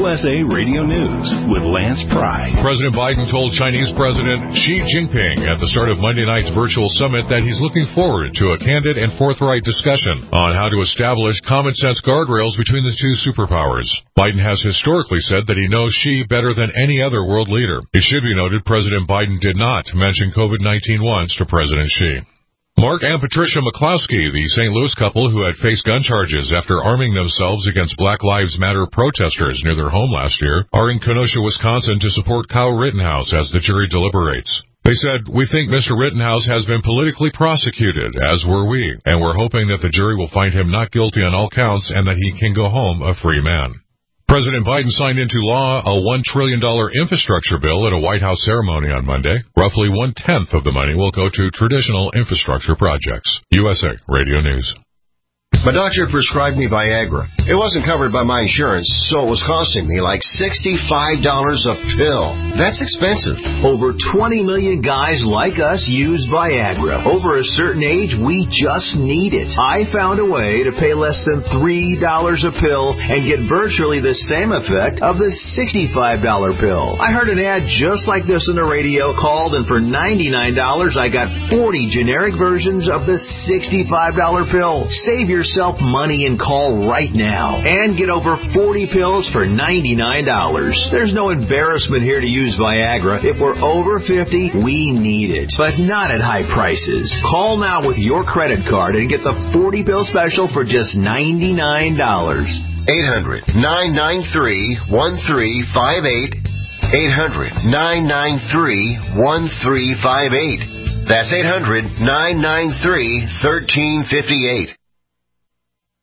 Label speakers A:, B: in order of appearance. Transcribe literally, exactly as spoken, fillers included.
A: U S A Radio News with Lance Pry.
B: President Biden told Chinese President Xi Jinping at the start of Monday night's virtual summit that he's looking forward to a candid and forthright discussion on how to establish common-sense guardrails between the two superpowers. Biden has historically said that he knows Xi better than any other world leader. It should be noted President Biden did not mention COVID nineteen once to President Xi. Mark and Patricia McCloskey, the Saint Louis couple who had faced gun charges after arming themselves against Black Lives Matter protesters near their home last year, are in Kenosha, Wisconsin to support Kyle Rittenhouse as the jury deliberates. They said, "We think Mister Rittenhouse has been politically prosecuted, as were we, and we're hoping that the jury will find him not guilty on all counts and that he can go home a free man." President Biden signed into law a one trillion dollars infrastructure bill at a White House ceremony on Monday. Roughly one-tenth of the money will go to traditional infrastructure projects. U S A Radio News.
C: My doctor prescribed me Viagra. It wasn't covered by my insurance, so it was costing me like sixty-five dollars a pill. That's expensive.
D: Over twenty million guys like us use Viagra. Over a certain age, we just need it. I found a way to pay less than three dollars a pill and get virtually the same effect of the sixty-five dollars pill. I heard an ad just like this on the radio, called, and for ninety-nine dollars, I got forty generic versions of the sixty-five dollars pill. Save yourself money and call right now and get over forty pills for ninety-nine dollars. There's no embarrassment here to use Viagra. If we're over fifty, we need it, but not at high prices. Call now with your credit card and get the forty pill special for just ninety-nine dollars.
C: eight hundred, nine nine three, one three five eight. eight hundred, nine nine three, one three five eight. That's eight hundred, nine nine three, one three five eight.